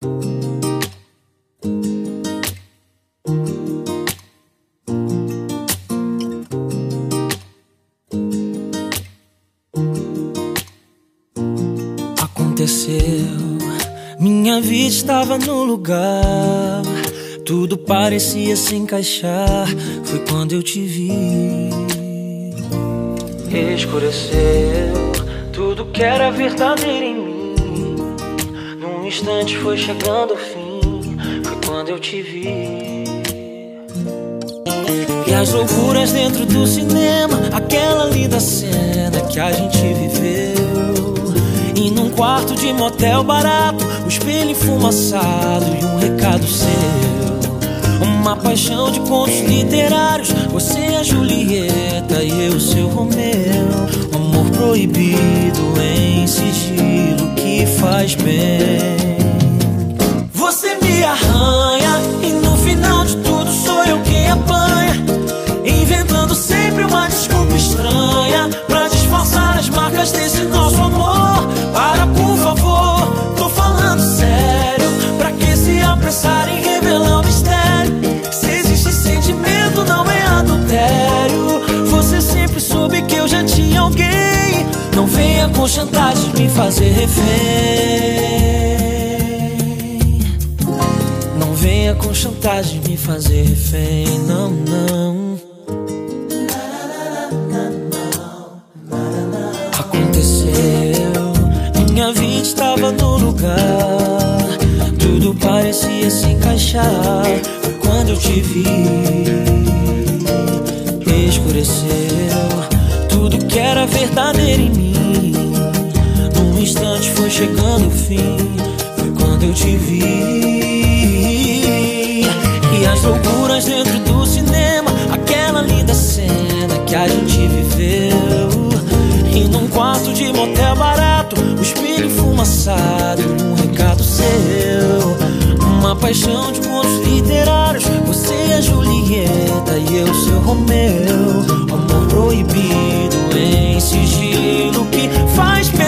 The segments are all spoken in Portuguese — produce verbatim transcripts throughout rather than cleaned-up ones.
Aconteceu, minha vida estava no lugar, tudo parecia se encaixar. Foi quando eu te vi. Escureceu tudo que era verdadeiro em mim. Num instante foi chegando ao fim. Foi quando eu te vi. E as loucuras dentro do cinema, aquela linda cena que a gente viveu. E num quarto de motel barato, o espelho enfumaçado e um recado seu. Uma paixão de contos literários, você é a Julieta e eu seu Romeu. Um amor proibido em sigilo que faz bem. Você me arranha e no final de tudo sou eu quem apanha, inventando sempre uma desculpa estranha pra disfarçar as marcas desse nosso amor. Para, por favor, tô falando sério. Pra que se apressar em revelar o mistério? Se existe sentimento, não é adultério. Você sempre soube que eu já tinha alguém. Não venha com chantagem me fazer refém. Não venha com chantagem me fazer refém. Não, não. Aconteceu, minha vida estava no lugar, tudo parecia se encaixar. Foi quando eu te vi. Escureceu tudo que era verdadeiro em mim. Num instante foi chegando o fim. Foi quando eu te vi. E as loucuras dentro do cinema, aquela linda cena que a gente viveu. E num quarto de motel barato, o espelho enfumaçado e um recado seu. Uma paixão de contos literários, você é a Julieta e eu seu Romeu. Amor proibido em sigilo que faz bem.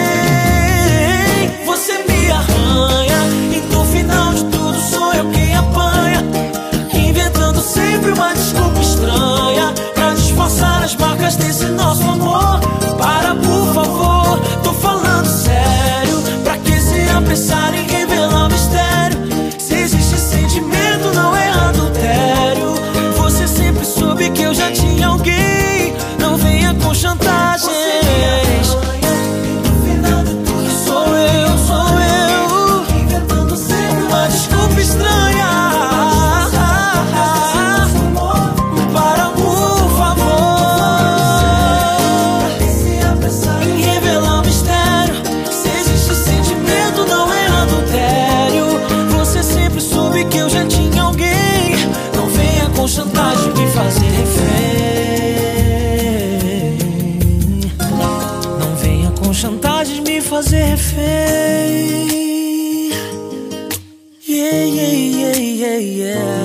Você me arranha e no final de tudo sou eu quem apanha, inventando sempre uma desculpa estranha pra disfarçar as marcas desse nosso amor. Para, por favor, tô falando sério. Pra que se apressar em revelar o mistério? Se existe sentimento, não é adultério. Você sempre soube que eu já tinha alguém. Não venha com chantagens. Sou eu, sou eu, inventando sempre uma desculpa estranha. Para, por favor, que eu já tinha alguém. Não venha com chantagem me fazer refém. Não venha com chantagem me fazer refém. Yeah, yeah, yeah, yeah, yeah.